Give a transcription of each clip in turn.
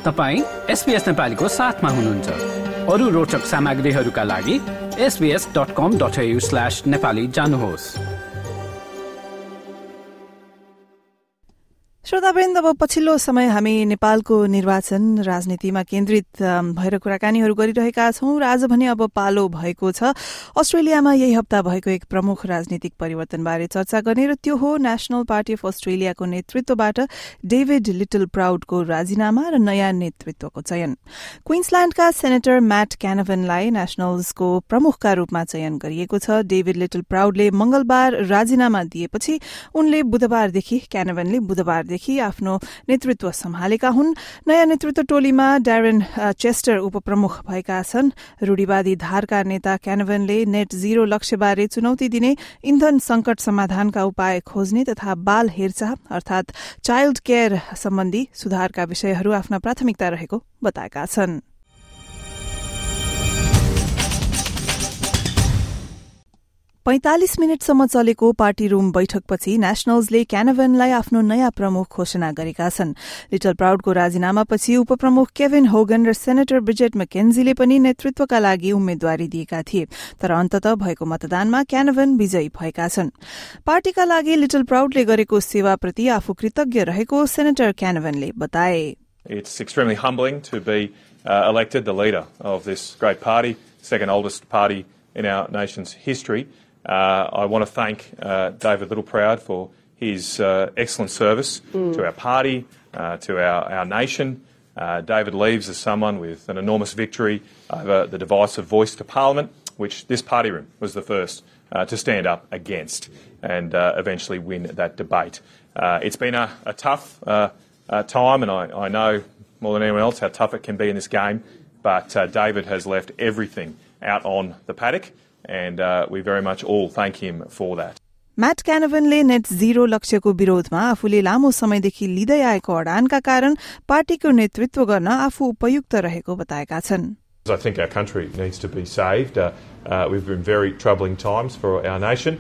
तपाईं SBS नेपालीको साथमा हुनुहुन्छ। अरू रोचक सामग्रीहरूका लागि sbs.com.au/nepali जानुहोस्। श्रोतावृन्द, अब पछिल्लो समय हामी नेपालको निर्वाचन राजनीतिमा केन्द्रित भएर कुराकानीहरू गरिरहेका छौं र आज भने अब पालो भएको छ अस्ट्रेलियामा यही हप्ता भएको एक प्रमुख राजनीतिक परिवर्तनबारे चर्चा गर्ने, र त्यो हो नेशनल पार्टी अफ अस्ट्रेलियाको नेतृत्वबाट डेभिड लिटल प्राउडको राजीनामा र नयाँ नेतृत्वको चयन। क्वीन्सल्याण्डका सेनेटर म्याट क्यानभनलाई नेशनल्सको प्रमुखका रूपमा चयन गरिएको छ। डेभिड लिटल प्राउडले मंगलबार राजीनामा दिएपछि उनले क्यानभनले बुधबारदेखि आफ्नो नेतृत्व सम्हालेका हुन्। नयाँ नेतृत्व टोलीमा ड्यारेन चेस्टर उपप्रमुख भएका छन्। रूढिवादी धारका नेता क्यानभनले नेट जीरो लक्ष्यबारे चुनौती दिने, इन्धन संकट समाधानका उपाय खोज्ने तथा बाल हेरचाह अर्थात चाइल्ड केयर सम्बन्धी सुधारका विषयहरू आफ्ना प्राथमिकता रहेको बताएका छन्। 45 मिनटसम्म चलेको पार्टी रूम बैठकपछि नेशनल्सले क्यानभनलाई आफ्नो नयाँ प्रमुख घोषणा गरेका छन्। लिटल प्राउडको राजीनामापछि उपप्रमुख केभिन होगन र सेनेटर ब्रिजेट मैकेन्जीले पनि नेतृत्वका लागि उम्मेद्वारी दिएका थिए, तर अन्ततः भएको मतदानमा क्यानभन विजयी भएका छन्। पार्टीका लागि लिटल प्राउडले गरेको सेवाप्रति आफू कृतज्ञ रहेको सेनेटर क्यानभनले बताए। It's extremely humbling to be elected the leader of this great party, second oldest party in our nation's history. I want to thank David Littleproud for his excellent service to our party, to our nation. David leaves as someone with an enormous victory over the divisive voice to Parliament, which this party room was the first to stand up against and eventually win that debate. It's been a tough time, and I know more than anyone else how tough it can be in this game, but David has left everything out on the paddock, and we very much all thank him for that. Matt क्यानभनले net zero लक्ष्यको विरोधमा आफूले लामो समयदेखि लिँदै आएको अडानका कारण पार्टीको नेतृत्व गर्न आफू उपयुक्त रहेको बताएका छन्। I think our country needs to be saved. We've been very troubling times for our nation,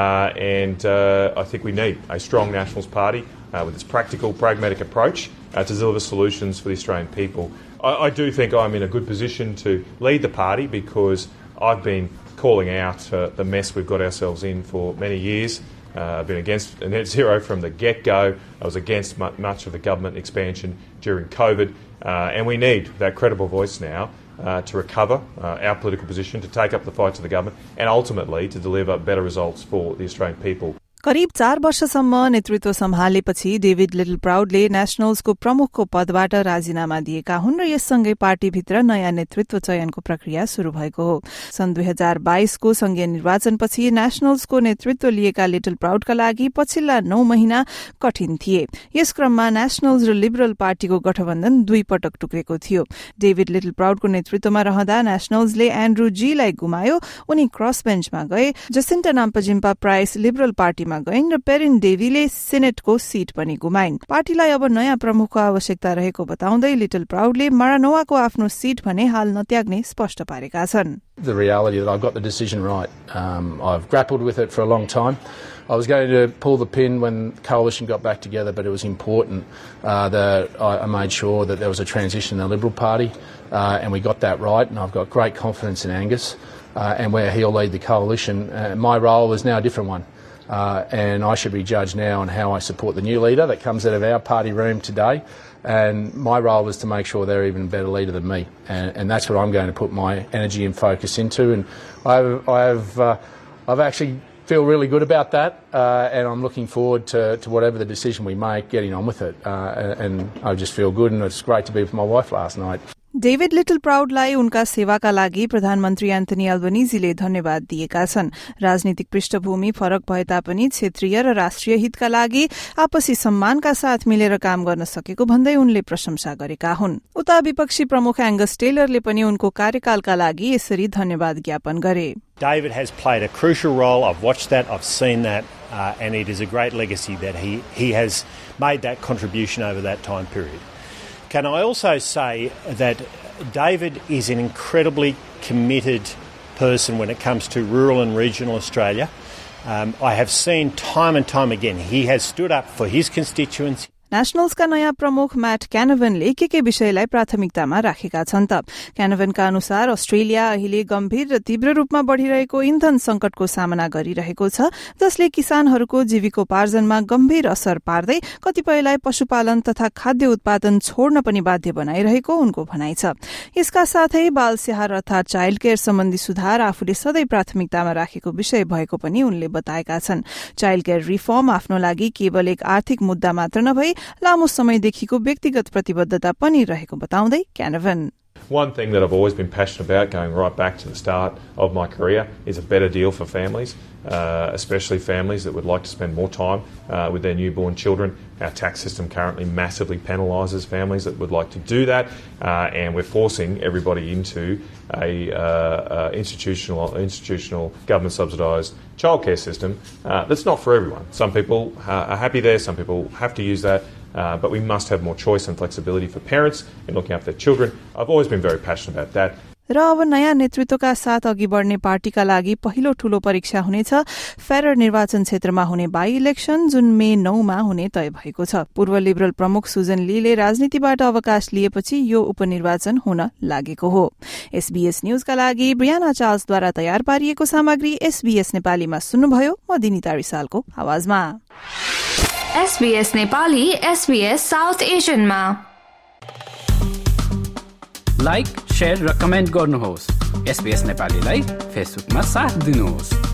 and I think we need a strong Nationals Party with its practical, pragmatic approach to deliver solutions for the Australian people. I do think I'm in a good position to lead the party because I've been calling out the mess we've got ourselves in for many years. I've been against net zero from the get-go. I was against much of the government expansion during COVID, and we need that credible voice now to recover our political position, to take up the fight to the government, and ultimately to deliver better results for the Australian people. करिब 4 वर्षसम्म नेतृत्व सम्हालेपछि David लिटल प्राउडले नेशनल्सको प्रमुखको पदबाट राजीनामा दिएका हुन् र यससँगै पार्टीभित्र नयाँ नेतृत्व चयनको प्रक्रिया शुरू भएको हो। सन् 2022 को संघीय निर्वाचनपछि नेशनल्सको नेतृत्व लिएका लिटल प्राउडका लागि पछिल्ला 9 महिना कठिन थिए। यस क्रममा नेशनल्स र लिबरल पार्टीको गठबन्धन 2 पटक टुक्रेको थियो। डेभिड लिटल प्राउडको नेतृत्वमा रहँदा नेशनल्सले एन्ड्रू जीलाई गुमायो, उनी क्रस बेन्चमा गए। जसिन्टा नाम्पजिम्पा प्राइस लिबरल पार्टीमा गइन् र पेरिन डेभीले सेनेटको सीट पनि गुमाइन्। पार्टीलाई अब नयाँ प्रमुखको आवश्यकता रहेको बताउँदै लिटल प्राउडले मारानोवाको आफ्नो सीट भने हाल नत्याग्ने स्पष्ट पारेका छन्। The reality that I've got the decision right. I've grappled with it for a long time. I was going to pull the pin when the coalition got back together, but it was important that I made sure that there was a transition in the Liberal Party, and we got that right, and I've got great confidence in Angus and where he'll lead the coalition. My role is now a different one. And I should be judged now on how I support the new leader that comes out of our party room today. And my role is to make sure they're even a better leader than me. And that's what I'm going to put my energy and focus into. And I've actually feel really good about that. And I'm looking forward to whatever the decision we make, getting on with it. And I just feel good, and it's great to be with my wife last night. David लिटल प्राउडलाई उनका सेवाका लागि प्रधानमन्त्री Anthony अल्बनीजीले धन्यवाद दिएका छन्। राजनीतिक पृष्ठभूमि फरक भए तापनि क्षेत्रीय र राष्ट्रिय हितका लागि आपसी सम्मानका साथ मिलेर काम गर्न सकेको भन्दै उनले प्रशंसा गरेका हुन्। उता विपक्षी प्रमुख एंगस टेलरले पनि उनको कार्यकालका लागि यसरी धन्यवाद ज्ञापन गरे। David has played a crucial role. I've watched that, I've seen that, and it is a great legacy that he has made that contribution over that time period. Can I also say that David is an incredibly committed person when it comes to rural and regional Australia. I have seen time and time again he has stood up for his constituents. नेशनल्सका नयाँ प्रमुख mat क्यानभनले के विषयलाई प्राथमिकतामा राखेका छन् त? क्यानभनका अनुसार Australia अहिले गम्भीर र तीव्र रूपमा बढ़िरहेको इन्धन संकटको सामना गरिरहेको छ, जसले किसानहरूको जीविकोपार्जनमा गम्भीर असर पार्दै कतिपयलाई पशुपालन तथा खाद्य उत्पादन छोड्न पनि बाध्य बनाइरहेको उनको भनाइ छ। यसका साथै बाल स्याहार अर्थात चाइल्ड केयर सम्बन्धी सुधार आफूले सधैँ प्राथमिकतामा राखेको विषय भएको पनि उनले बताएका छन्। चाइल्ड केयर रिफर्म आफ्नो लागि केवल एक आर्थिक मुद्दा मात्र नभई लामो समयदेखिको व्यक्तिगत प्रतिबद्धता पनि रहेको बताउँदै क्यानभन One thing that I've always been passionate about, going right back to the start of my career, is a better deal for families, especially families that would like to spend more time with their newborn children. Our tax system currently massively penalises families that would like to do that, and we're forcing everybody into a institutional government subsidised childcare system that's not for everyone. Some people are happy there, some people have to use that. But we must have more choice and flexibility for parents in looking after their children. I've always been very passionate about that. र अब नयाँ नेतृत्वका साथ अघि बढ़ने पार्टीका लागि पहिलो ठूलो परीक्षा हुनेछ। फेरर निर्वाचन क्षेत्रमा हुने बाई इलेक्शन जुन मे 9 मा हुने तय भएको छ। पूर्व लिबरल प्रमुख सुजन लीले राजनीतिबाट अवकाश लिएपछि यो उपनिर्वाचन हुन लागेको हो। SBS न्यूजका लागि ब्रियाना चार्ल्सद्वारा तयार पारिएको सामग्री SBS नेपालीमा सुन्नुभयो। म दिनिता रिसालको आवाजमा। SBS नेपाली SBS साउथ एशियनमा लाइक, शेयर र कमेन्ट गर्नुहोस्। SBS नेपालीलाई फेसबुकमा साथ दिनुहोस्।